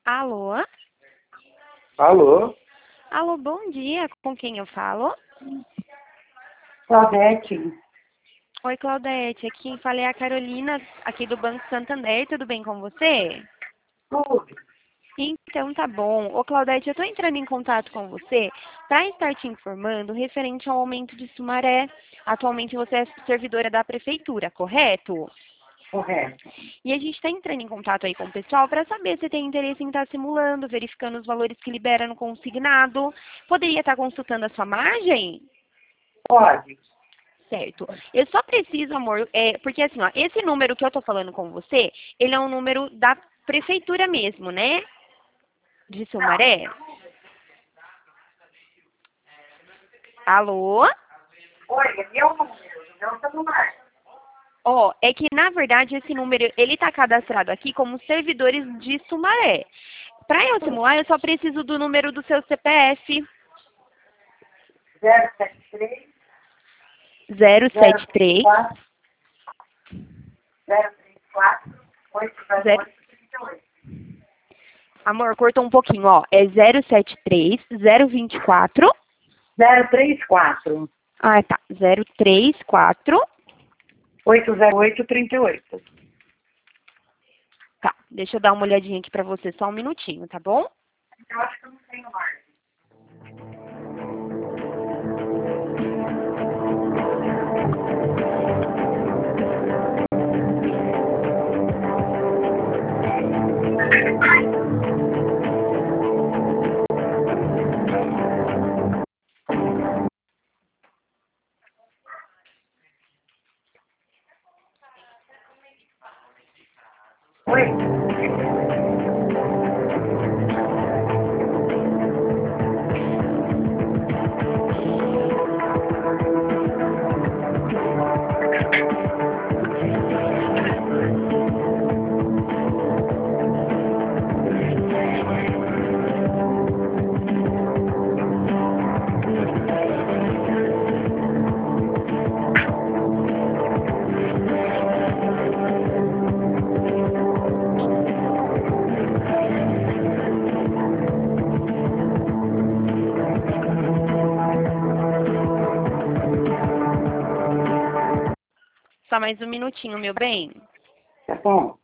Alô? Alô? Alô, bom dia. Com quem eu falo? Claudete? Oi, Claudete. Aqui quem fala é a Carolina, aqui do Banco Santander. Tudo bem com você? Tudo. Então tá bom. Ô, Claudete, eu tô entrando em contato com você para estar te informando referente ao aumento de Sumaré. Atualmente você é servidora da prefeitura, correto? Correto. E a gente está entrando em contato aí com o pessoal para saber se tem interesse em estar simulando, verificando os valores que libera no consignado. Poderia estar consultando a sua margem? Pode. Certo. Eu só preciso, amor, porque assim, ó, esse número que eu tô falando com você, ele é um número da prefeitura mesmo, né? De Sumaré. Alô? Oi, é meu número, meu celular. Ó, é que na verdade esse número, ele tá cadastrado aqui como servidores de Sumaré. Para eu simular, eu só preciso do número do seu CPF. 073 073 034 034 0... 808 38. Amor, cortou um pouquinho, ó. É 073 024. 034 Ah, tá. 034. 808 38. Tá, deixa eu dar uma olhadinha aqui pra você, só um minutinho, tá bom? Eu acho que eu não tenho mais. Oi? Só mais um minutinho, meu bem. Tá bom.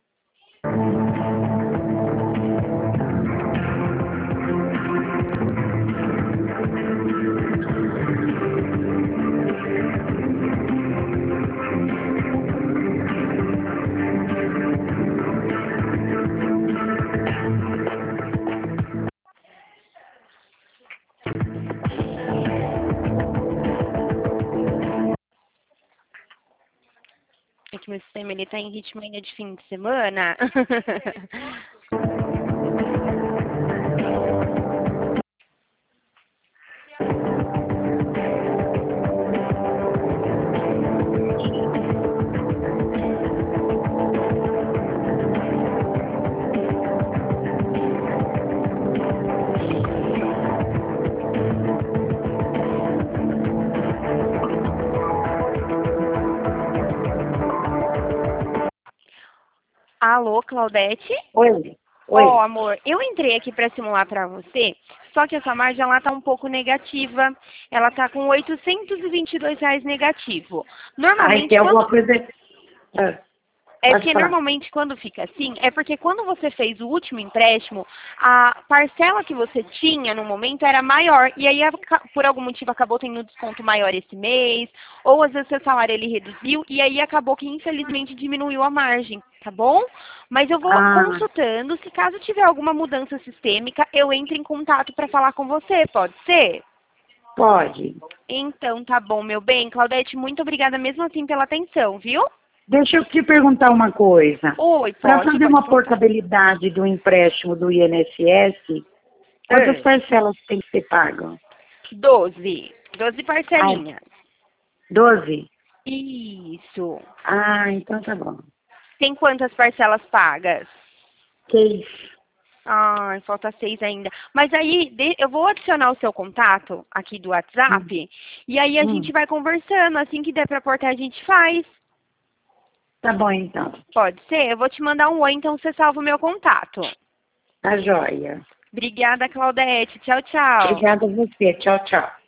É que meu sistema, ele tá em ritmo ainda de fim de semana. Alô, Claudete? Oi? Ó, Oi? amor, eu entrei aqui para simular para você, só que essa margem ela tá um pouco negativa. Ela tá com R$ 822 negativo. Ai, Normalmente, tem quando alguma coisa... Ah, é pode porque falar. normalmente quando fica assim, é porque quando você fez o último empréstimo, a parcela que você tinha no momento era maior. E aí, por algum motivo, acabou tendo um desconto maior esse mês, ou às vezes seu salário ele reduziu, e aí acabou que infelizmente diminuiu a margem, tá bom? Mas eu vou Ah, consultando, se caso tiver alguma mudança sistêmica, eu entro em contato para falar com você, pode ser? pode. Então tá bom, meu bem. Claudete, muito obrigada mesmo assim pela atenção, viu? Deixa eu te perguntar uma coisa. Oi, Para pode fazer uma perguntar. portabilidade do empréstimo do INSS, quantas parcelas tem que ser pagas? 12 Ai, parcelinhas. 12? Isso. Ah, então tá bom. Tem quantas parcelas pagas? 6. Ai, falta 6 ainda. Mas aí, eu vou adicionar o seu contato aqui do Hum, WhatsApp, e aí a gente hum. vai conversando. Assim que der pra portar, a gente faz. Tá bom, então. Pode ser? Eu vou te mandar um oi, então você salva o meu contato. Tá joia. Obrigada, Claudete. Tchau, tchau. Obrigada a você. Tchau, tchau.